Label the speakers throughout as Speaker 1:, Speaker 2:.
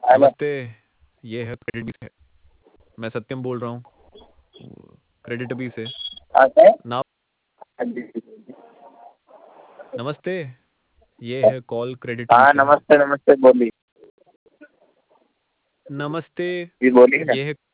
Speaker 1: Hello.
Speaker 2: नमस्ते। ये है क्रेडिट बी से। मैं सत्यम बोल रहा हूँ क्रेडिट बी से।
Speaker 1: हाँ सर।
Speaker 2: ना
Speaker 1: हाँ जी।
Speaker 2: नमस्ते। ये है कॉल क्रेडिट बी
Speaker 1: हाँ
Speaker 2: से है।
Speaker 1: नमस्ते नमस्ते बोलिए।
Speaker 2: नमस्ते।
Speaker 1: जी बोलिए ना।
Speaker 2: ये है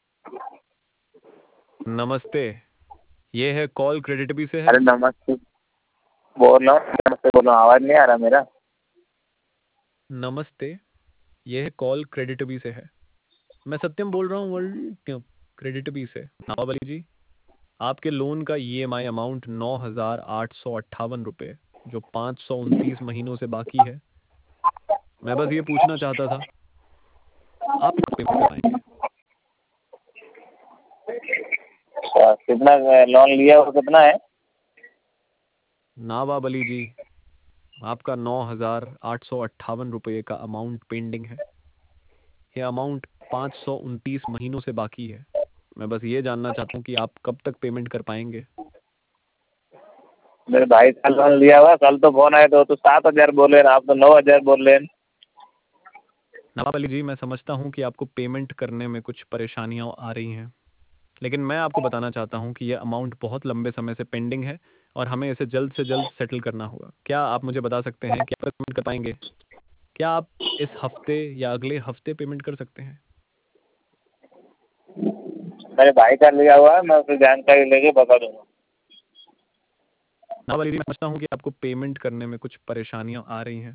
Speaker 2: नमस्ते। ये है कॉल क्रेडिट बी से है।
Speaker 1: अरे नमस्ते बोल रहा हूँ, नमस्ते बोल रहा हूँ, आवाज नहीं आ रहा मेरा।
Speaker 2: नमस्ते। ये है कॉल क्रेडिट बी से है। मैं सत्यम बोल रहा हूँ वर्ल्ड क्रेडिट बी से। नावाबली जी, आपके लोन का ईएमआई अमाउंट 9,858 रुपये, जो 529 महीनों से बाकी है। मैं बस ये पूछना चाहता था, आप कब पेमेंट कर पाएंगे?
Speaker 1: अच्छा, कितना लोन लिया वो कितना है?
Speaker 2: नावाब अली जी, आपका 9,858 रुपये का अमाउंट पेंडिंग है। ये अमाउंट 529 महीनों से बाकी है। मैं बस ये जानना चाहता हूँ कि आप कब तक पेमेंट कर पाएंगे।
Speaker 1: मेरे भाई का लोन लिया हुआ, कल तो फोन आया तो 7,000 बोल रहे हैं, आप तो 9,000 बोल रहे हैं।
Speaker 2: नवाब अली जी, मैं समझता हूँ कि आपको पेमेंट करने में कुछ परेशानियाँ आ रही हैं, लेकिन मैं आपको बताना चाहता हूँ कि यह अमाउंट बहुत लंबे समय से पेंडिंग है और हमें इसे जल्द से जल्द सेटल करना होगा। क्या आप मुझे बता सकते हैं कि आप पेमेंट कर पाएंगे? क्या आप इस हफ्ते या अगले हफ्ते पेमेंट कर सकते हैं?
Speaker 1: मेरे भाई का लिया हुआ है, मैं उससे जानकारी लेके बता दूंगा।
Speaker 2: नवाब अली जी, मैं समझता हूँ कि आपको पेमेंट करने में कुछ परेशानियाँ आ रही हैं,